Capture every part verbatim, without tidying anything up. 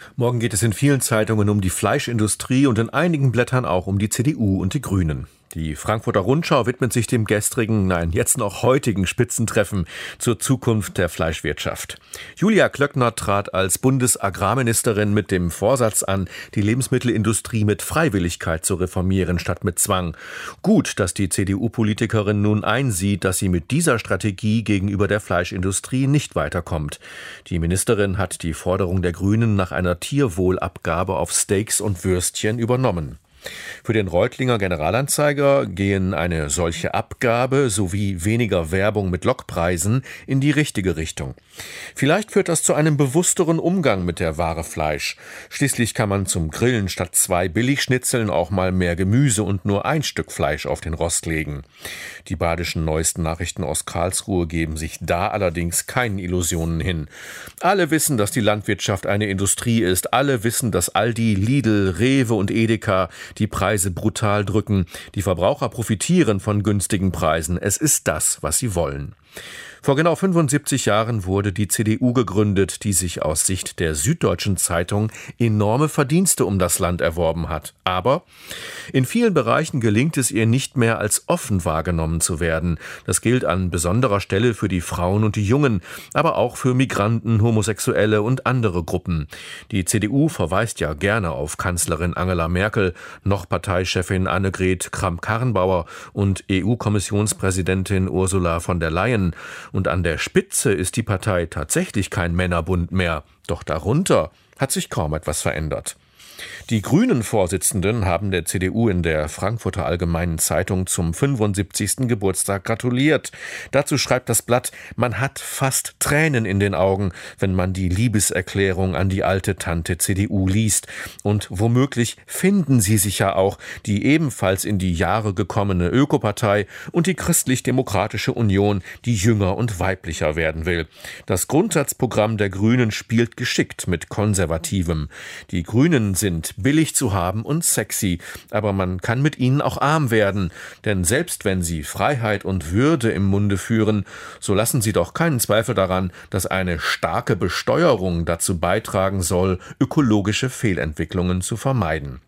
Morgen geht es in vielen Zeitungen um die Fleischindustrie und in einigen Blättern auch um die C D U und die Grünen. Die Frankfurter Rundschau widmet sich dem gestrigen, nein, jetzt noch heutigen Spitzentreffen zur Zukunft der Fleischwirtschaft. Julia Klöckner trat als Bundesagrarministerin mit dem Vorsatz an, die Lebensmittelindustrie mit Freiwilligkeit zu reformieren statt mit Zwang. Gut, dass die C D U-Politikerin nun einsieht, dass sie mit dieser Strategie gegenüber der Fleischindustrie nicht weiterkommt. Die Ministerin hat die Forderung der Grünen nach einer Tierwohlabgabe auf Steaks und Würstchen übernommen. Für den Reutlinger Generalanzeiger gehen eine solche Abgabe sowie weniger Werbung mit Lockpreisen in die richtige Richtung. Vielleicht führt das zu einem bewussteren Umgang mit der Ware Fleisch. Schließlich kann man zum Grillen statt zwei Billigschnitzeln auch mal mehr Gemüse und nur ein Stück Fleisch auf den Rost legen. Die badischen neuesten Nachrichten aus Karlsruhe geben sich da allerdings keinen Illusionen hin. Alle wissen, dass die Landwirtschaft eine Industrie ist. Alle wissen, dass Aldi, Lidl, Rewe und Edeka die Preise brutal drücken. Die Verbraucher profitieren von günstigen Preisen. Es ist das, was sie wollen. Vor genau fünfundsiebzig Jahren wurde die C D U gegründet, die sich aus Sicht der Süddeutschen Zeitung enorme Verdienste um das Land erworben hat. Aber in vielen Bereichen gelingt es ihr nicht mehr, als offen wahrgenommen zu werden. Das gilt an besonderer Stelle für die Frauen und die Jungen, aber auch für Migranten, Homosexuelle und andere Gruppen. Die C D U verweist ja gerne auf Kanzlerin Angela Merkel, noch Parteichefin Annegret Kramp-Karrenbauer und E U-Kommissionspräsidentin Ursula von der Leyen. Und an der Spitze ist die Partei tatsächlich kein Männerbund mehr. Doch darunter hat sich kaum etwas verändert. Die Grünen-Vorsitzenden haben der C D U in der Frankfurter Allgemeinen Zeitung zum fünfundsiebzigsten Geburtstag gratuliert. Dazu schreibt das Blatt, man hat fast Tränen in den Augen, wenn man die Liebeserklärung an die alte Tante C D U liest. Und womöglich finden sie sich ja auch, die ebenfalls in die Jahre gekommene Ökopartei und die Christlich-Demokratische Union, die jünger und weiblicher werden will. Das Grundsatzprogramm der Grünen spielt geschickt mit Konservativem. Die Grünen sind billig zu haben und sexy, aber man kann mit ihnen auch arm werden, denn selbst wenn sie Freiheit und Würde im Munde führen, so lassen sie doch keinen Zweifel daran, dass eine starke Besteuerung dazu beitragen soll, ökologische Fehlentwicklungen zu vermeiden.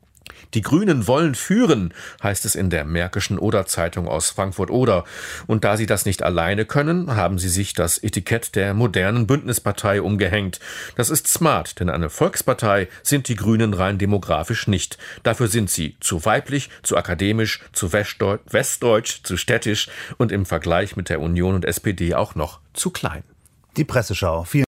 Die Grünen wollen führen, heißt es in der Märkischen Oder-Zeitung aus Frankfurt-Oder. Und da sie das nicht alleine können, haben sie sich das Etikett der modernen Bündnispartei umgehängt. Das ist smart, denn eine Volkspartei sind die Grünen rein demografisch nicht. Dafür sind sie zu weiblich, zu akademisch, zu westdeutsch, zu städtisch und im Vergleich mit der Union und S P D auch noch zu klein. Die Presseschau. Vielen